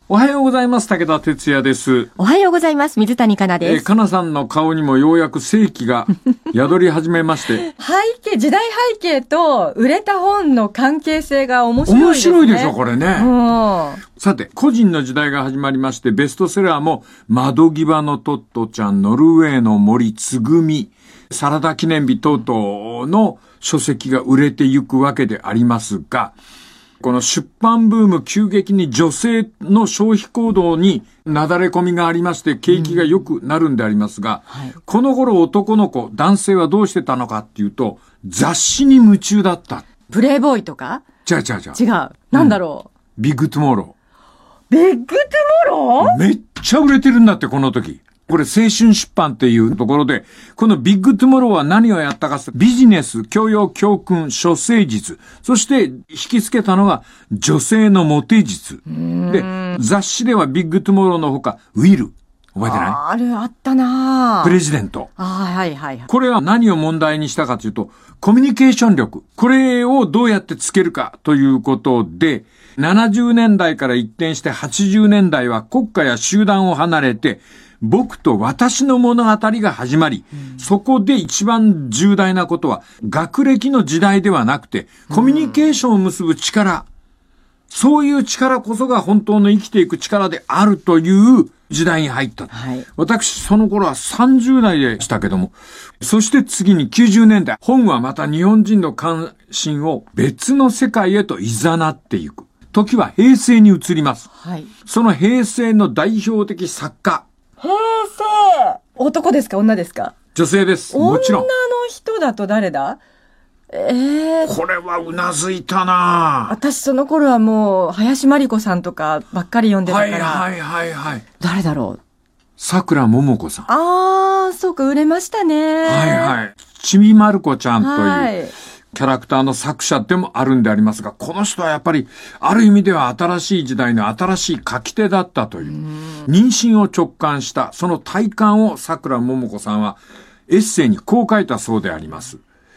おはようございます。武田哲也です。 おはようございます。水谷香奈です。 香奈さんの顔にもようやく生気が宿り始めまして。 時代背景と売れた本の関係性が面白いですね。 面白いでしょ、これね。さて、個人の時代が始まりまして、ベストセラーも、窓際のトットちゃん、ノルウェーの森、つぐみ、サラダ記念日等々の書籍が売れていくわけでありますが、この出版ブーム急激に女性の消費行動になだれ込みがありまして景気が良くなるんでありますが、この頃男の子、男性はどうしてたのかっていうと雑誌に夢中だった。 プレイボーイとか？ 違う。 なんだろう。ビッグトゥモロー。ビッグトゥモロー？ めっちゃ売れてるんだって、この時。これ青春出版っていうところで、このビッグトゥモローは何をやったか、ビジネス、教養、教訓、処世術、そして引き付けたのが女性のモテ術。で、雑誌ではビッグトゥモローのほか、ウィル。覚えてない？ あったなぁ。 プレジデント。 はい。 これは何を問題にしたかというと、コミュニケーション力。これをどうやってつけるかということで、70年代から一転して80年代は国家や集団を離れて、僕と私の物語が始まり、そこで一番重大なことは、学歴の時代ではなくて、コミュニケーションを結ぶ力、そういう力こそが本当の生きていく力であるという時代に入った。私、その頃は30代でしたけども、そして次に90年代、本はまた日本人の関心を別の世界へと誘っていく。時は平成に移ります。その平成の代表的作家、 平成。男ですか？女ですか？ 女性です。もちろん。 女の人だと誰だ？ これはうなずいたな。 私その頃はもう林真理子さんとかばっかり読んでたから。 はい。 誰だろう？ 桜桃子さん。 そうか、売れましたね。 ちびまる子ちゃんというキャラクターの作者でもあるんでありますが、この人はやっぱりある意味では新しい時代の新しい書き手だったという、妊娠を直感したその体感を桜桃子さんはエッセイにこう書いたそうであります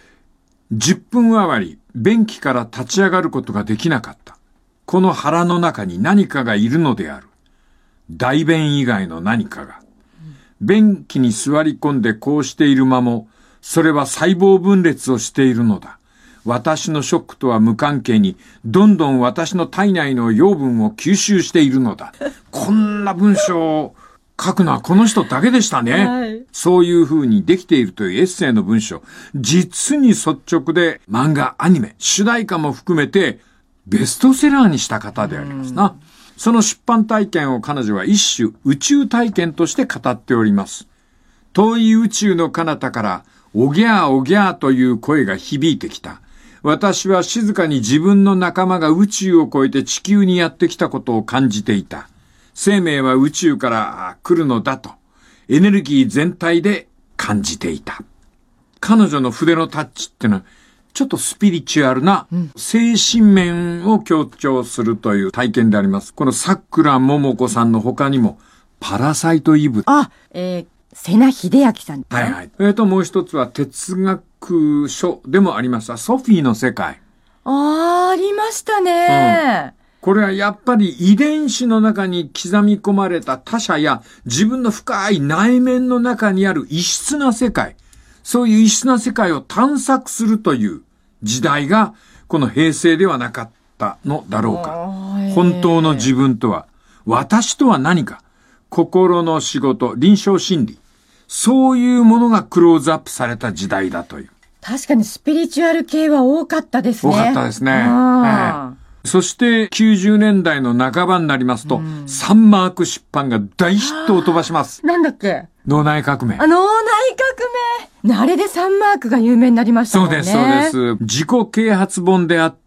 。10分余り便器から立ち上がることができなかった。この腹の中に何かがいるのである。大便以外の何かが。便器に座り込んでこうしている間も、それは細胞分裂をしているのだ。私のショックとは無関係に、どんどん私の体内の養分を吸収しているのだ。こんな文章を書くのはこの人だけでしたね。そういう風にできているというエッセイの文章、実に率直で漫画、アニメ、主題歌も含めてベストセラーにした方でありますな。その出版体験を彼女は一種宇宙体験として語っております。遠い宇宙の彼方からおぎゃーおぎゃーという声が響いてきた。私は静かに自分の仲間が宇宙を越えて地球にやってきたことを感じていた。生命は宇宙から来るのだと、エネルギー全体で感じていた。彼女の筆のタッチってのは、ちょっとスピリチュアルな精神面を強調するという体験であります。この桜桃子さんの他にも、パラサイトイブ。 瀬名秀明さん。 もう一つは哲学書でもありました。ソフィーの世界。 ありましたね。 これはやっぱり遺伝子の中に刻み込まれた他者や自分の深い内面の中にある異質な世界。そういう異質な世界を探索するという時代がこの平成ではなかったのだろうか。本当の自分とは、私とは何か。心の仕事、臨床心理。そういうものがクローズアップされた時代だという。 確かにスピリチュアル系は多かったですね。 多かったですね。そして90年代の半ばになりますと、サンマーク出版が大ヒットを飛ばします。 なんだっけ？ 脳内革命。 脳内革命。あれでサンマークが有名になりましたもんね。 そうです。自己啓発本であって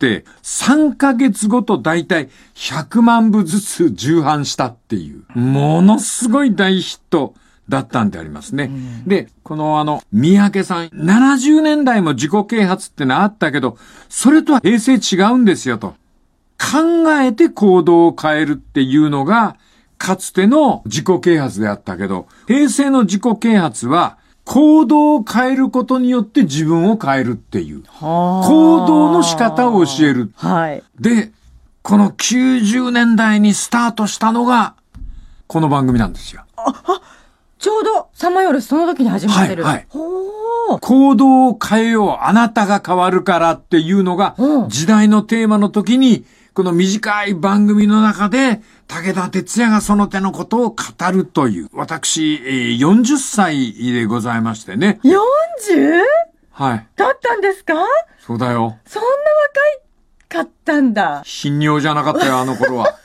、3ヶ月ごとだいたい100万部ずつ重版したっていう、ものすごい大ヒットだったんでありますね。で、この三宅さん、70年代も自己啓発ってのはあったけど、それとは平成違うんですよと。考えて行動を変えるっていうのが、かつての自己啓発であったけど、平成の自己啓発は、行動を変えることによって自分を変えるっていう。行動の仕方を教える。で、 この90年代にスタートしたのが、この番組なんですよ。 ちょうど、さまよるその時に始まってる。 はい。行動を変えよう、あなたが変わるからっていうのが、時代のテーマの時に、この短い番組の中で、武田鉄矢がその手のことを語るという。私、40歳でございましてね。 40? はい。 だったんですか？ そうだよ。 そんな若かったんだ。 頻尿じゃなかったよ、あの頃は。